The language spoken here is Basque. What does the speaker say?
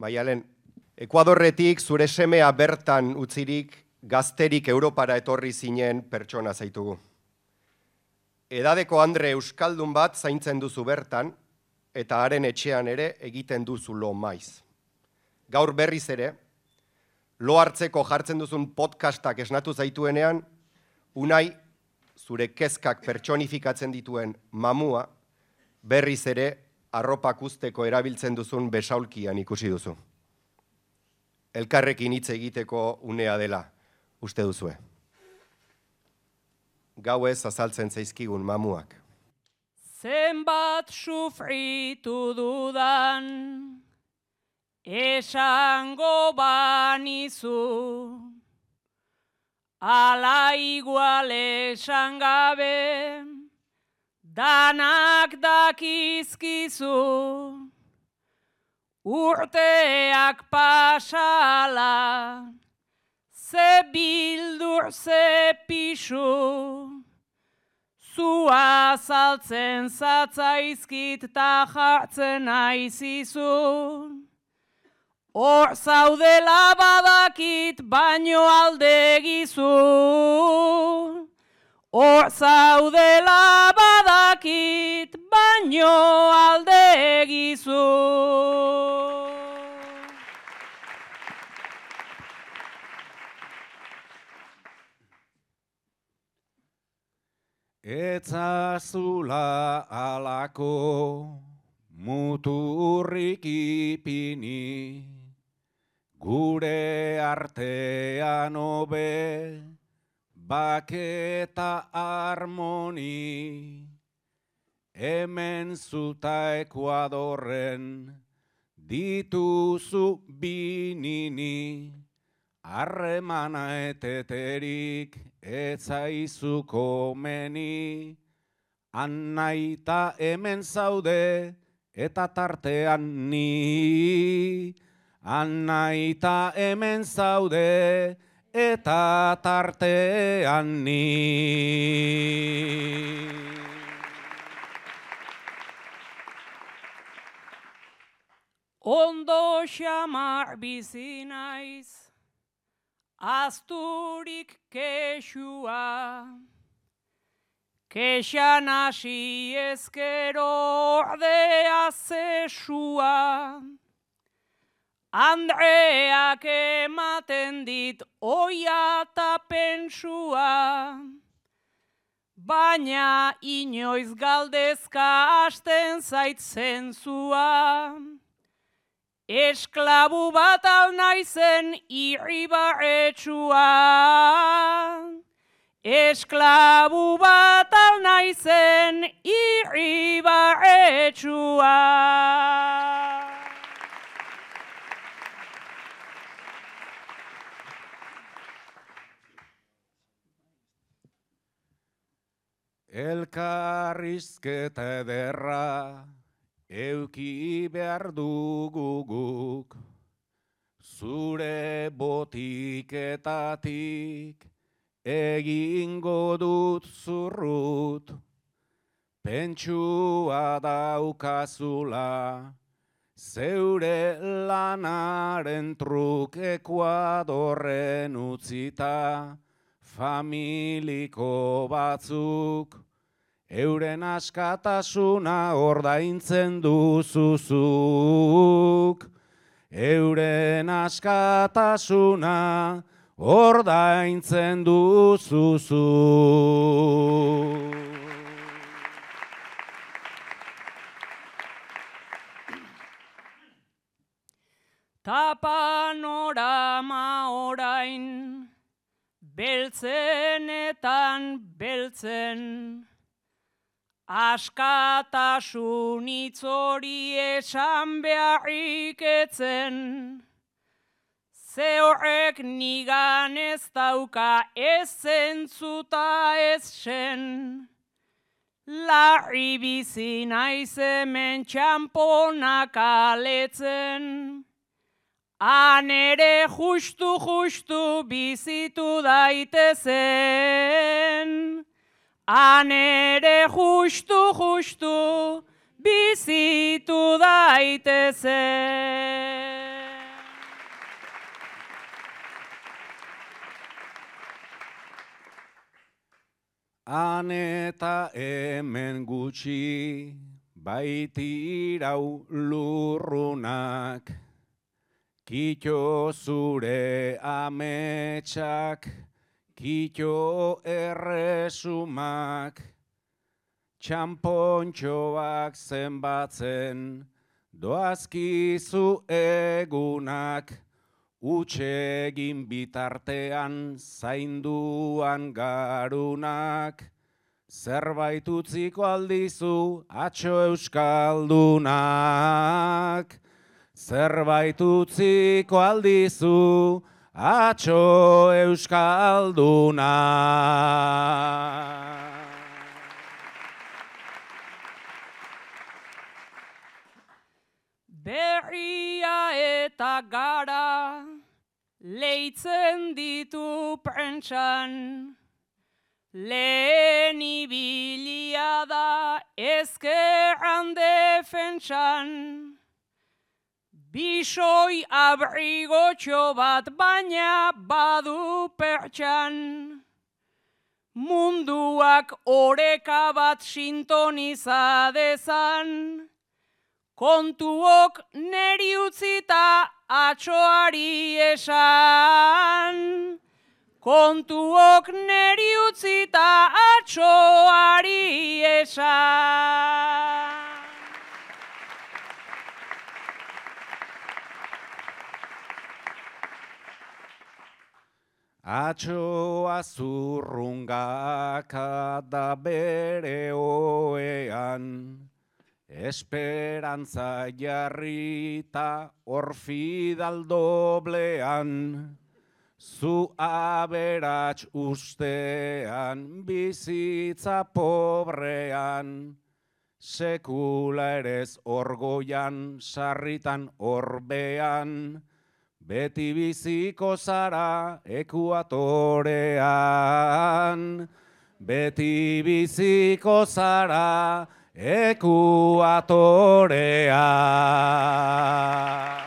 Maialen, Ekuadorretik zure semea bertan utzirik, gazterik Europara etorri zinen pertsona zaitugu. Edadeko Andre euskaldun bat zaintzen duzu bertan, eta haren etxean ere egiten duzu lo maiz. Gaur berriz ere, lo hartzeko jartzen duzun podcastak esnatu zaituenean, Unai, zure kezkak pertsonifikatzen dituen mamua, berriz ere arropak usteko erabiltzen duzun besaulkian ikusi duzu. Elkarrekin hitz egiteko unea dela, uste duzue. Gauez azaltzen zaizkigun mamuak. Zenbat sufritu dudan, esango banizu, ala igual esan gabe, danak dakizkizu, urteak pasala, ze bildur, ze pixu, zua saltzen zatzaizkit ta jartzen aizizun. Hor zaudela badakit baino aldegizu. Hor zaudela badakit baino aldegizu. Etzazula alako muturrik ipini, gure artean hobe baketa harmoni, hemen zuta Ekuadorren dituzu binini, harremana eteterik etzaizu komeni, annaita hemen zaude eta tartean ni, annaita hemen zaude eta tartean ni. Ondo xamar bizi naiz, azturik kexua, kexan hasi ezkero ordea zesua, Andreak ematen dit oia eta pentsua, baina inoiz galdezka hasten zait zentzua. Esklabu bat al naizen irribarretsua. Esklabu bat al naizen irribarretsua. Elkarrizketa ederra euki behar dugu guk, zure botiketatik egingo dut zurrut, pentsua daukazula, zeure lanaren truk Ekuadorren utzita, familiko batzuk, euren askatasuna ordaintzen duzuzuk. Euren askatasuna ordaintzen duzuzuk. Ta panorama orain, beltzenetan beltzen, askatasun hitz hori esan beharrik etzen, ze horrek nigan ez dauka ez zentzuta ez sen, larri bizi naiz hemen txamponak aletzen, han ere justu bizitu daitezen. Han ere justu bizitu daitezen. han eta hemen gutxi, baitirau lurrunak, kito zure ametsak, kito erresumak, txampontxoak zenbatzen, doazkizu egunak, utxegin bitartean zainduan garunak, zerbait utziko aldizu atxo euskaldunak, zerbait utziko aldizu atxo euskaldunak. Berria eta gara leitzen ditu prentsan, lehen ibilia da ezkerran defentsan, bisoi abrigotxo bat baina badu pertsan, munduak oreka bat sintoniza dezan, kontuok neri utzita atxoari esan. Kontuok neri utzita atxoari esan. Atxoa zurrungaka da bere oean, esperantza jarrita orfidal doblean, zu aberats ustean bizitza pobrean, sekula erez orgoian sarritan orbean, beti biziko zara ekuatorean, beti biziko zara ekuatorean.